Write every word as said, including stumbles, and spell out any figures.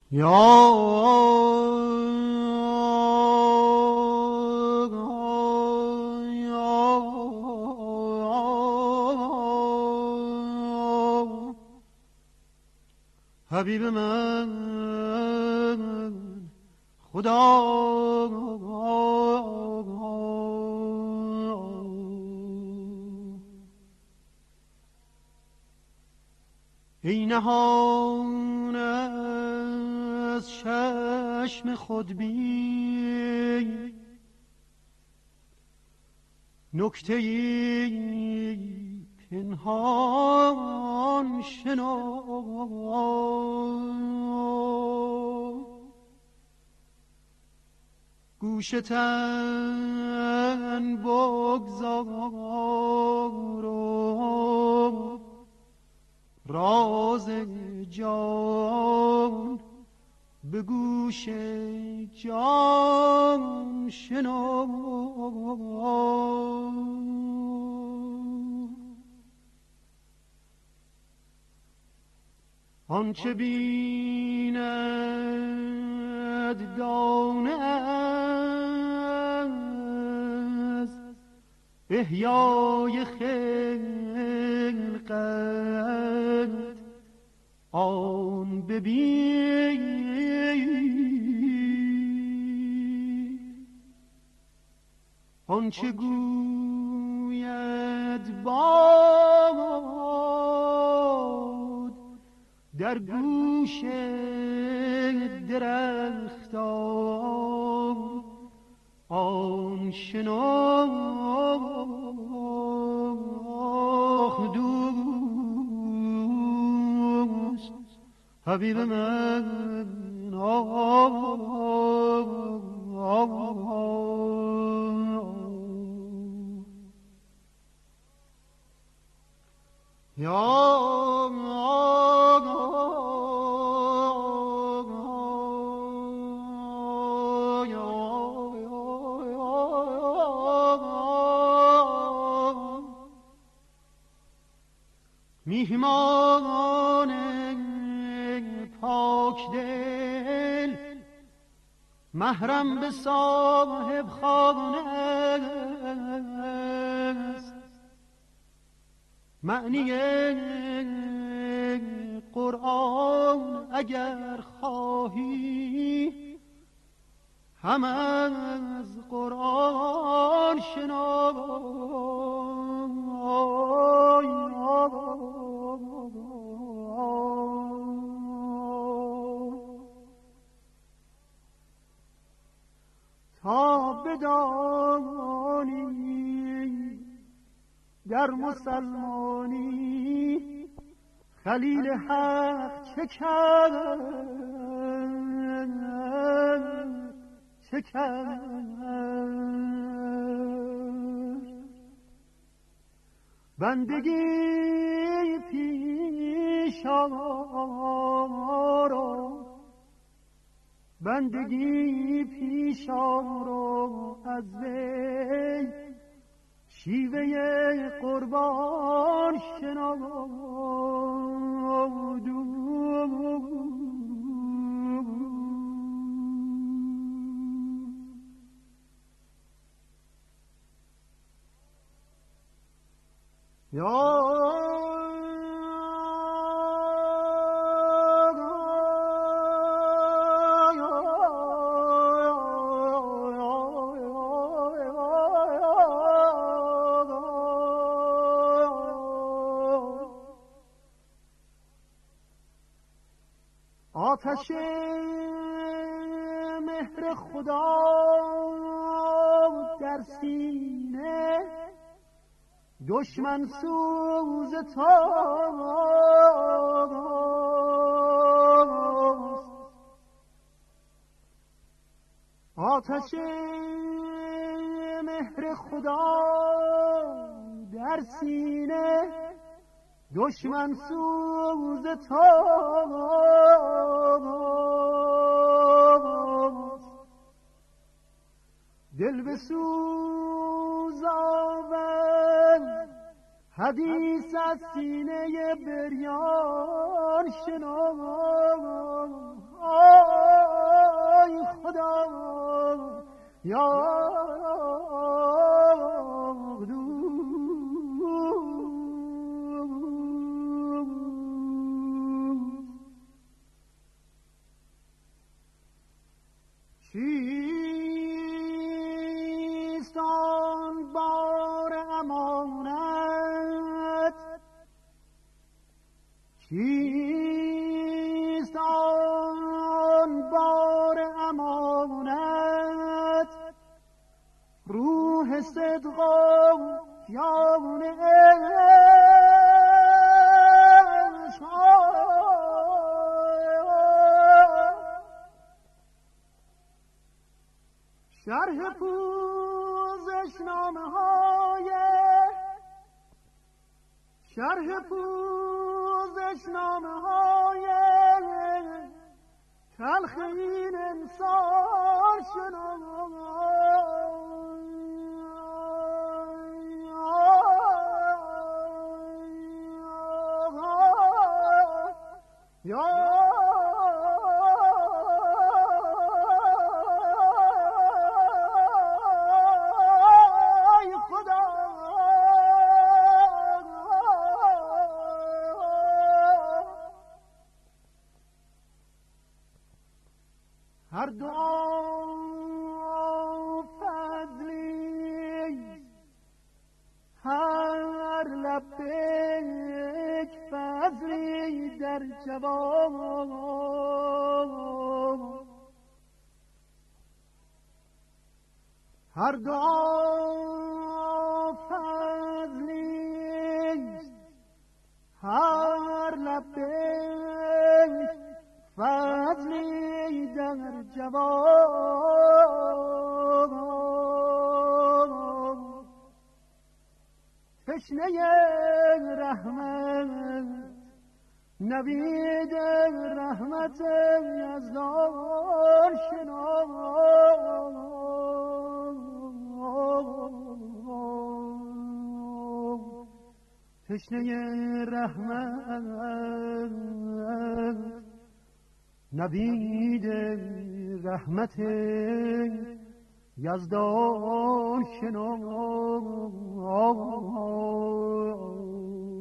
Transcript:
یا حبیب من خدا ای نهان از چشم خودبین نکته‌ای پنهان شنو گوشتن بگذار و راز جان به گوش جان شنو آنچه بیند دانه از احیای خلقت آن ببین آنچه گوید باد در گوش درختان آن شنو دوست حبیب من آه آه یا میهمان پاک دل محرم به صاحب خانه است معنی قرآن اگر خواهی هم از قرآن شنو تا بدانی در مسلمانی خلیل حق چه کرد چه کرد بندگی پیش آرو بندگی پیش آرو از وی شیوه قربان شنو یا آتش مهر خدا در سینه دشمن سوز توست آتش مهر خدا در سینه دشمن سوز توست دل به سوز آور حدیث از سینه بریان شنو چیست آن بار امانت، چیست آن بار امانت، روح صدق و جان عشق، شرح پوزش نامه های شرح پوزش نامه های تلخ این انسان شنو یا هر دعا فضلی، هر لبیک فضلی در جواب، هر دعا فضلی، هر لبیک فضلی در جواب، تشنه رحمت نوید رحمت یزدان شنو، تشنه رحمت نوید رحمت یزدان شنو.